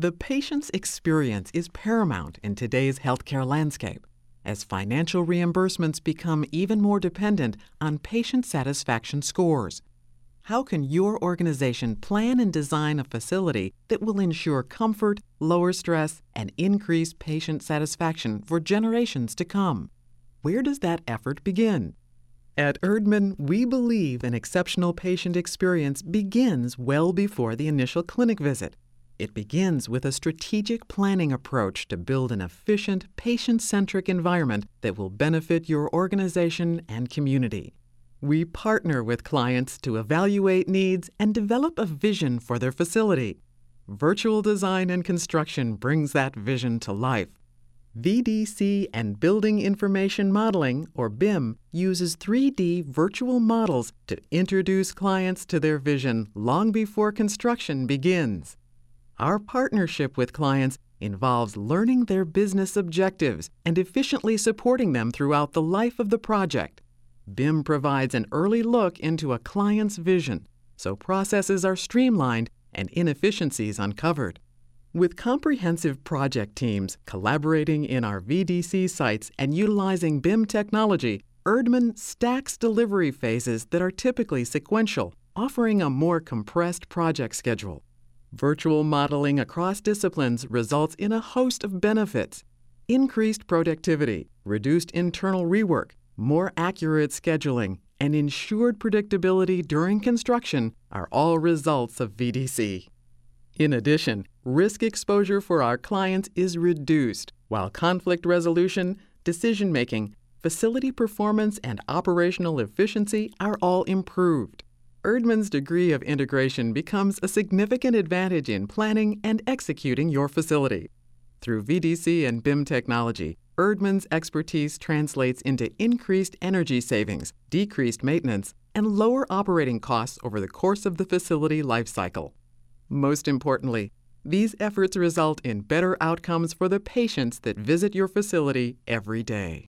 The patient's experience is paramount in today's healthcare landscape, as financial reimbursements become even more dependent on patient satisfaction scores. How can your organization plan and design a facility that will ensure comfort, lower stress, and increase patient satisfaction for generations to come? Where does that effort begin? At Erdman, we believe an exceptional patient experience begins well before the initial clinic visit. It begins with a strategic planning approach to build an efficient, patient-centric environment that will benefit your organization and community. We partner with clients to evaluate needs and develop a vision for their facility. Virtual design and construction brings that vision to life. VDC and Building Information Modeling, or BIM, uses 3D virtual models to introduce clients to their vision long before construction begins. Our partnership with clients involves learning their business objectives and efficiently supporting them throughout the life of the project. BIM provides an early look into a client's vision, so processes are streamlined and inefficiencies uncovered. With comprehensive project teams collaborating in our VDC sites and utilizing BIM technology, Erdman stacks delivery phases that are typically sequential, offering a more compressed project schedule. Virtual modeling across disciplines results in a host of benefits. Increased productivity, reduced internal rework, more accurate scheduling, and ensured predictability during construction are all results of VDC. In addition, risk exposure for our clients is reduced, while conflict resolution, decision-making, facility performance, and operational efficiency are all improved. Erdman's degree of integration becomes a significant advantage in planning and executing your facility. Through VDC and BIM technology, Erdman's expertise translates into increased energy savings, decreased maintenance, and lower operating costs over the course of the facility lifecycle. Most importantly, these efforts result in better outcomes for the patients that visit your facility every day.